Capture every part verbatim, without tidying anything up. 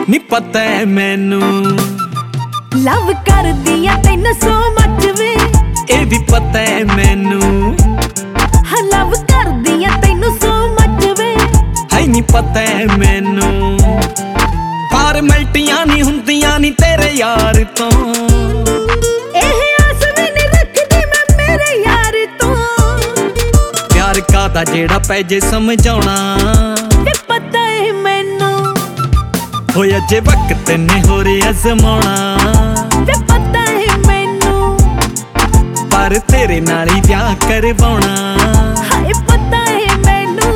ਨੀ ਪਤਾ ਹੈ ਮੈਨੂੰ ਲਵ ਕਰਦੀ ਆ ਤੈਨੂੰ ਸੋ ਮੱਚ ਵੇ, ਇਹ ਵੀ ਪਤਾ ਹੈ ਮੈਨੂੰ ਹਾਂ ਲਵ ਕਰਦੀ ਆ ਤੈਨੂੰ ਸੋ ਮੱਚ ਵੇ, ਹੈ ਨੀ ਪਤਾ ਹੈ ਮੈਨੂੰ ਫਾਰਮੈਲਟੀਆਂ ਨਹੀਂ ਹੁੰਦੀਆਂ ਨੀ ਤੇਰੇ ਯਾਰ ਤੋਂ, ਇਹ ਆਸ ਵੀ ਨਹੀਂ ਰੱਖਦੀ ਮੈਂ ਮੇਰੇ ਯਾਰ ਤੋਂ, ਪਿਆਰ ਕਾਦਾ ਜਿਹੜਾ ਪੈ ਜੇ ਸਮਝਾਉਣਾ ਵੇ ਪਤਾ ਹੈ ਮੈਨੂੰ ਹੋਇਆ ਜੇ ਵਕਤ ਨੇ ਹੋਰ ਅਜ਼ਮਾਉਣਾ, ਵੇ ਪਤਾ ਹੈ ਮੈਨੂੰ ਪਰ ਤੇਰੇ ਨਾਲ ਹੀ ਵਿਆਹ ਕਰਵਾਉਣਾ, ਹਾਏ ਪਤਾ ਹੈ ਮੈਨੂੰ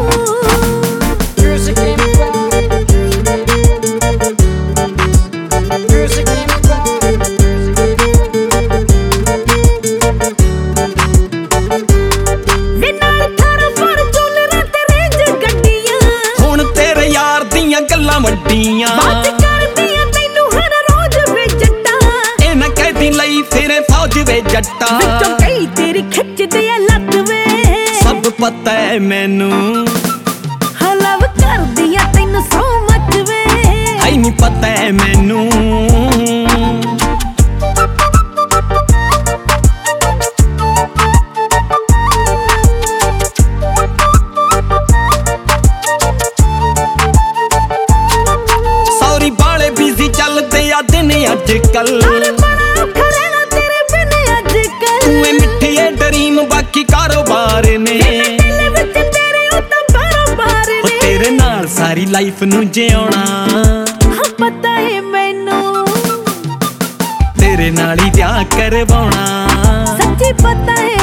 ਵੇ ਨਾਲ ਥਾਰ ਫਾਰਚੂਨਰਾਂ ਤੇ ਰੇਂਜ ਗੱਡੀਆਂ, ਹੁਣ ਤੇਰੇ ਯਾਰ ਦੀਆਂ ਗੱਲਾਂ ਵੱਡੀਆਂ, ਬਾਤ ਕਰਦੀਆਂ ਤੈਨੂੰ ਹਰ ਰੋਜ਼ ਵੇ ਜੱਟਾ, ਇਹ ਨਾ ਕਹਿਦੀ ਲਈ ਫਿਰੇ ਫੌਜ ਵੇ ਜੱਟਾ, ਵਿੱਚੋਂ ਕਈ ਤੇਰੀ ਖਿੱਚਦੇ ਆ ਲੱਤ ਵੇ, ਸਭ ਪਤਾ ਹੈ ਮੈਨੂੰ ਹਾਂ ਲਵ ਕਰਦੀ ਆ ਤੈਨੂੰ ਸੋ ਮੱਚ ਵੇ, ਹੈ ਨੀ ਪਤਾ ਹੈ ਮੈਨੂੰ ਸੌਰੀ ਬਾਲੇ ਬਿਜ਼ੀ ਚੱਲਦੇ ਆ ਦਿਨ ਅੱਜ ਕੱਲ, ਅਰੇ ਬੜਾ ਔਖਾ ਰਹਿਣਾ ਤੇਰੇ ਬਿਨ ਅੱਜ ਕੱਲ, ਤੂੰ ਏ ਮਿੱਠੀਏ ਡਰੀਮ ਬਾਕੀ ਕਾਰੋਬਾਰ ਨੇ, ਦਿਲ ਵਿੱਚ ਤੇਰੇ ਉਹ ਤਾਂ ਬਾਰ-ਬਾਰ ਉਹ ਨੇ, ਤੇਰੇ ਨਾਲ ਸਾਰੀ ਲਾਈਫ ਨੂੰ ਜਿਉਣਾ, ਹਾਂ ਪਤਾ ਹੈ ਮੈਨੂੰ ਤੇਰੇ ਨਾਲ ਹੀ ਵਿਆਹ ਕਰਵਾਉਣਾ, ਸੱਚੀ ਪਤਾ ਹੈ